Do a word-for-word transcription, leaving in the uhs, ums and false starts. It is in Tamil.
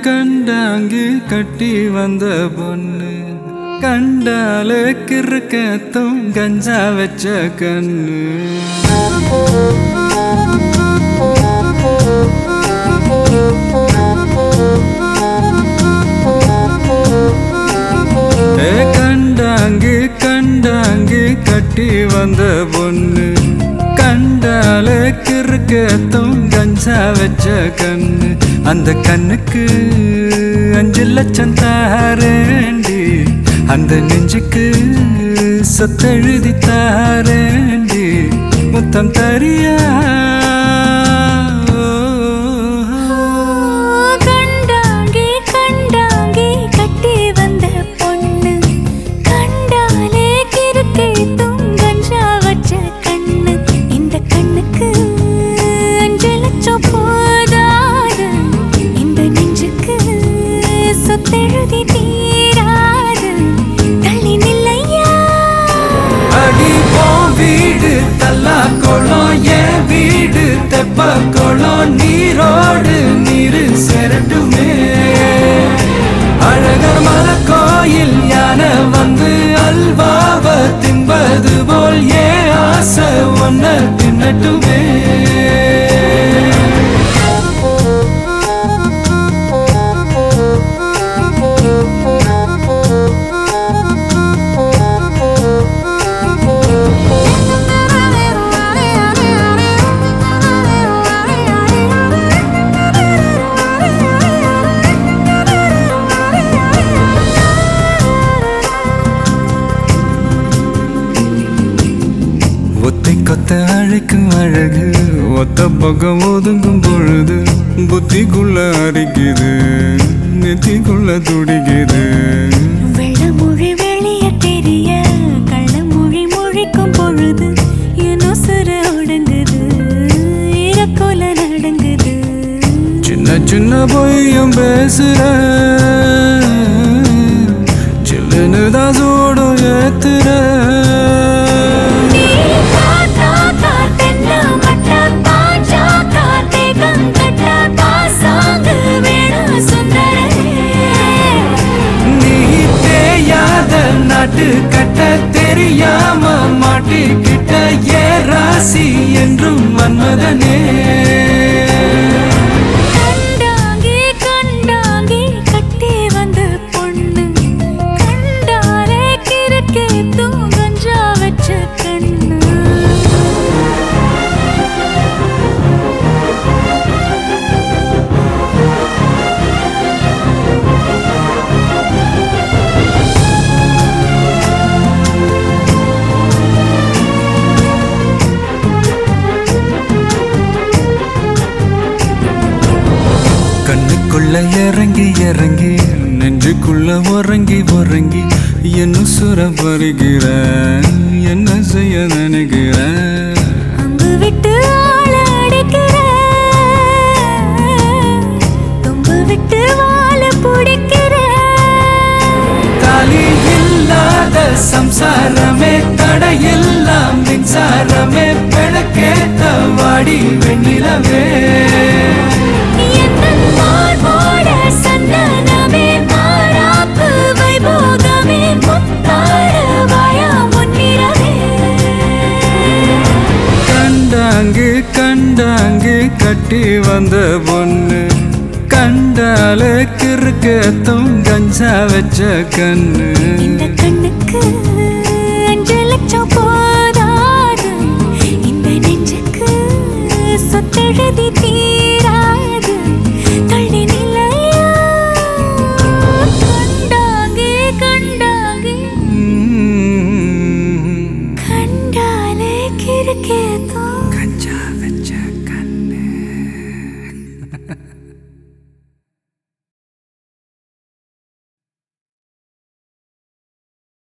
கண்டாங்கி கட்டி வந்த பொண்ணு கண்டாலே கிறுக்கத்தும் கஞ்சா வச்ச கண்ணு கண்டாங்கி கண்டாங்கி கட்டி வந்த பொண்ணு கண்டாலே கிறுக்கத்தும் கஞ்சா வச்ச கண்ணு அந்த கண்ணுக்கு அஞ்சு லட்சம் தாரேண்டி அந்த நெஞ்சுக்கு சொத்தெழுதி தாரேண்டி முத்தம் தரியா வீடு தல்லா கோளம் என் வீடு தெப்ப கோளம் நீரோடு நீரு செரட்டுமே அழகர் மலை கோயில் யானை வந்து அல்வாவ தின்பது போல் ஏ ஆசை ஒன்ன தின்னட்டுமே ஒத்தை கொத்த அழைக்கும் அழகு ஒத்த பக்கம் ஒதுங்கும் பொழுது புத்திக்குள்ள அரிக்குது நெத்திக்குள்ள துடிக்குது வெள்ளமொழி வெளிய தெரிய கள்ளமொழி மொழிக்கும் பொழுது என்ன சுர உடங்குது இறக்கோல நடங்குது சின்ன சின்ன பொய்யும் பேசுற சில்லுன்னு தான் சூடும் ஏத்துற நாட்டு கட்ட தெரியாம மாட்டிக்கிட்ட ஏ ராசி என்றும் மன்மதனே கண்டாங்கி கண்டாங்கி கட்டி வந்த பொண்ணு கண்டாலே கிறுக்கே தூங்கஞ்சா வச்ச கண்ணு கண்ணுக்குள்ள இறங்கி இறங்கி நெஞ்சுக்குள்ள உறங்கி உறங்கி என்ன சுர பருகிற என்ன செய்ய நினைக்கிற அங்கு விட்டு ஆள அடிக்கிற தும்பு விட்டு வாழ பிடிக்கிற தாலி இல்லாத சம்சாரமே தடையெல்லாம் மின்சாரமே பிழக்கேத்த வாடி வெண்ணிலவே கண்டாங்கி கண்டாங்கி கட்டி வந்த பொண்ணு கண்டாலே கிறுக்கத்தும் கஞ்சா வச்ச கண்ணு இந்த கண்ணுக்கு